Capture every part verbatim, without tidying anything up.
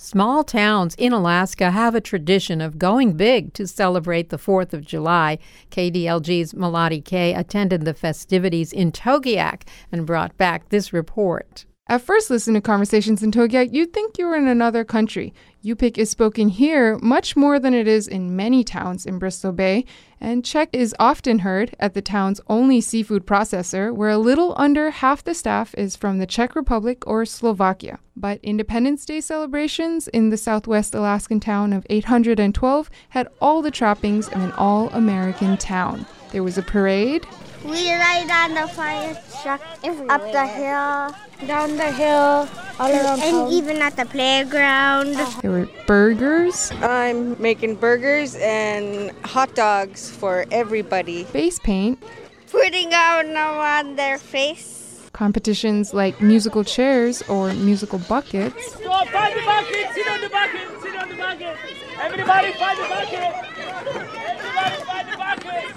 Small towns in Alaska have a tradition of going big to celebrate the fourth of July. K D L G's Malati Kay attended the festivities in Togiak and brought back this report. At first listen to Conversations in Togiak, you'd think you were in another country. Yupik is spoken here much more than it is in many towns in Bristol Bay, and Czech is often heard at the town's only seafood processor, where a little under half the staff is from the Czech Republic or Slovakia. But Independence Day celebrations in the southwest Alaskan town of eight hundred twelve had all the trappings of an all-American town. There was a parade. We ride on the fire truck everywhere. Up the hill, down the hill, all around and town. Even at the playground. There were burgers. I'm making burgers and hot dogs for everybody. Face paint. Putting on them on their face. Competitions like musical chairs or musical buckets. So find the bucket, sit on the bucket, sit on the bucket. Everybody find the bucket. Everybody find the bucket.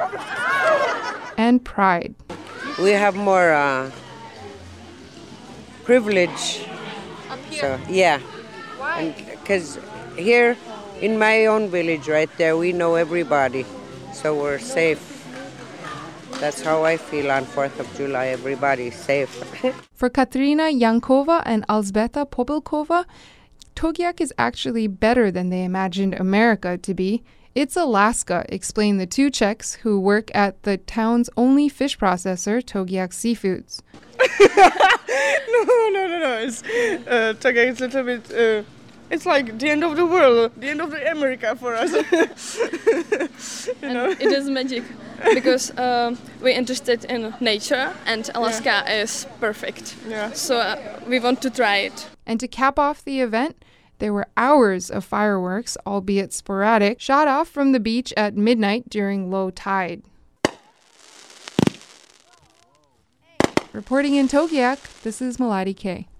And pride. We have more uh, privilege. Up here? So, yeah. Why? Because here in my own village right there, we know everybody. So we're safe. That's how I feel on fourth of July. Everybody's safe. For Katrina Yankova and Alzbeta Popelkova, Togiak is actually better than they imagined America to be. It's Alaska, explain the two Czechs who work at the town's only fish processor, Togiak Seafoods. no, no, no, no. It's, uh, Togiak is a little bit... Uh, it's like the end of the world, the end of the America for us. you know? And it is magic because um, we're interested in nature and Alaska yeah. is perfect. Yeah. So uh, we want to try it. And to cap off the event, there were hours of fireworks, albeit sporadic, shot off from the beach at midnight during low tide. Reporting in Togiak, this is Malati Kay.